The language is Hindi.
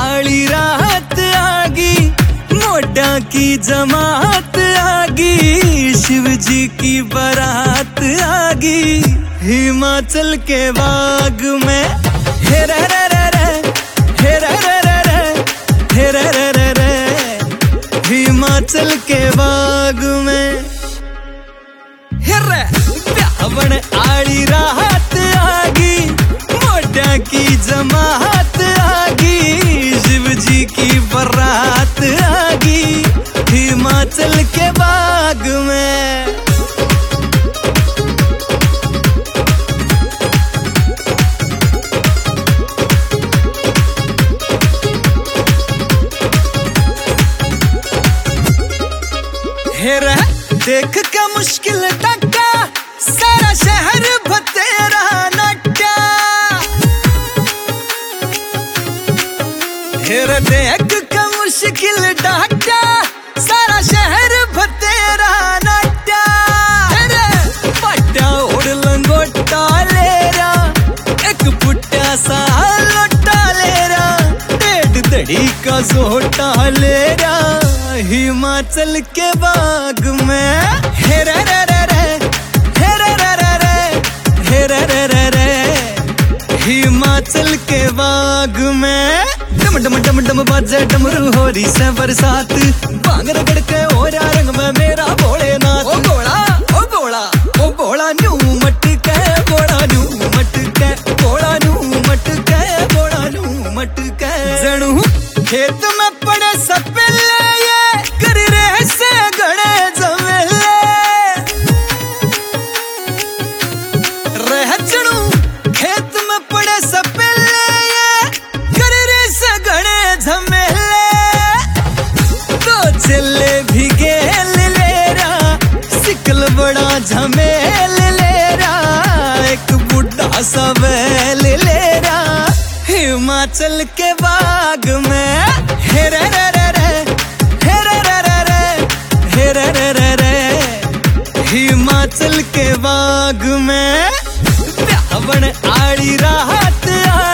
आली राहत आगी, मोटा की जमात आगी, शिव जी की बारात आगी। हिमाचल के बाग में हे रे रे रे रे, हे रे रे रे रे, हे रे रे रे रे, हिमाचल के बाग में हे रे ब्यावन आली राहत आगी, मोटा की जमात आगी, शिव जी की बारात आगी, हिमाचल के बाग में। हेरा देख के मुश्किल टक्का, सारा शहर भतेरा नट्टा। हेरा देख के मुश्किल टक्का, सारा शहर भतेरा नट्टा। हेरा पट्टा ओढ़ लंगोटा लेरा, एक पुट्टा सा लोटा लेरा, डेढ़ दड़ी का जोटा लेरा, हिमाचल के बाग में हे रे रे रे रे, हे रे रे रे रे, हे रे रे रे रे, हिमाचल के बाग में। डम डम डम डम बाजे डमरू हो रही से बरसात, बांग रगड़ के हो रहा रंग में मेरा भोलेनाथ। ओ गोला ओ गोला ओ गोला न्यू मटके, गोला न्यू मटके, गोला न्यू मटके, गोला न्यू मटके। जणू खेत में पड़े सपेले, कर रहे से गणे जमेले, रह चढ़ू खेत में पड़े सपेले, कर रहे से गणे झमेले। तो चले भी गेल लेरा, सिकल बड़ा झमेल लेरा, एक बुढ़ा सा बैल लेरा, हिमाचल के बाग में हे रे रे रे रे, हे रे रे रे रे, हे रे रे रे रे, हिमाचल के बाग में ब्यावन आली राहत